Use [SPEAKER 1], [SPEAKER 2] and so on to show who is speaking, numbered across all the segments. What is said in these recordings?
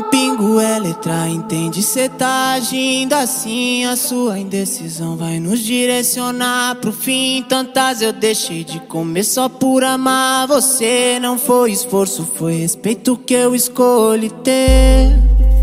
[SPEAKER 1] pingo é letra, entende? Cê tá agindo assim, a sua indecisão vai nos direcionar pro fim. Tantas eu deixei de comer só por amar você. Não foi esforço, foi respeito que eu escolhi ter.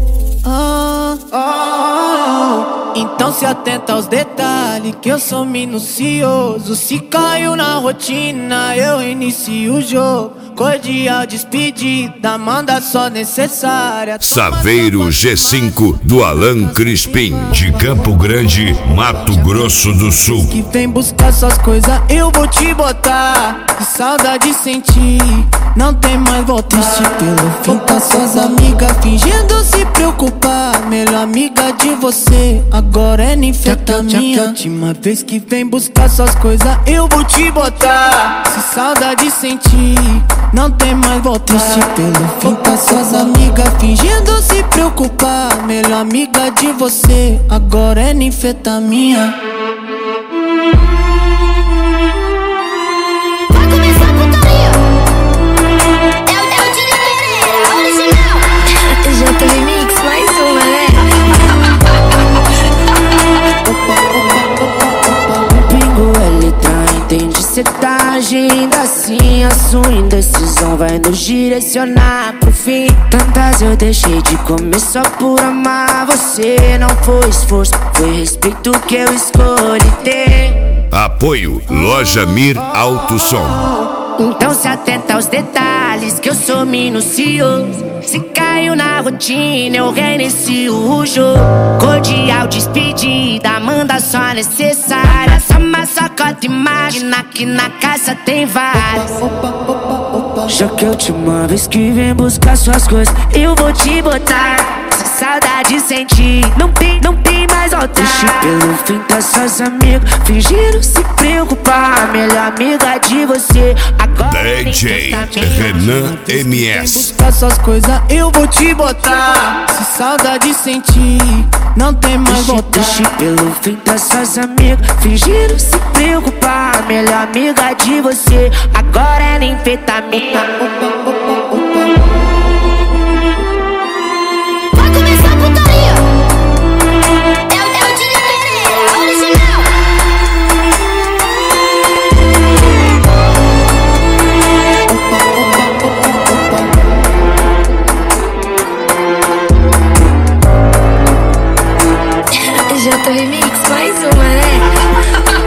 [SPEAKER 1] Então se atenta aos detalhes, que eu sou minucioso. Se caiu na rotina, eu inicio o jogo. Cordial despedida, manda só necessária.
[SPEAKER 2] Saveiro G5 do Alan Crispim, de Campo Grande, Mato Grosso do Sul.
[SPEAKER 1] Que vem buscar suas coisas, eu vou te botar. Que saudade sentir, não tem mais volta. Triste pelo fim, tá suas amigas fingindo se preocupar. Melhor amiga de você, agora é ninfetamina. Última vez que vem buscar suas coisas, eu vou te botar. Se saudade sentir, não tem mais volta. Triste pelo fim, tá suas amigas fingindo se preocupar. Melhor amiga de você, agora é ninfetamina.
[SPEAKER 3] Vai começar a putaria. É o Dini Pereira, original. Já tô remix, mais uma, né?
[SPEAKER 4] Pingo é letra, entende? Cê tá agindo assim, a sua indecisão vai nos direcionar pro fim. Tantas eu deixei de comer só por amar você. Não foi esforço, foi respeito que eu escolhi ter.
[SPEAKER 2] Apoio Loja Mir Alto Som.
[SPEAKER 4] Então se atenta aos detalhes, que eu sou minucioso. Se caiu na rotina, eu reinicio o jogo. Cordial despedida, manda só a necessária. Sama sacota, imagina que na casa tem várias. Já que a última vez que vem buscar suas coisas, eu vou te botar. Se saudade sentir, não tem mais volta. Triste pelo fim, tá suas amigas fingindo se preocupar. Melhor amiga de você, agora
[SPEAKER 2] DJ Renan MS.
[SPEAKER 1] Buscar suas coisas, eu vou te botar. Se saudade sentir, não tem mais volta.
[SPEAKER 4] Triste pelo fim, tá suas amigas fingindo se preocupar. Melhor amiga de você, agora é ninfetamina.
[SPEAKER 3] Vai começar a putaria. É o Dini Pereira, original.
[SPEAKER 4] Já tô remix, mais uma, né?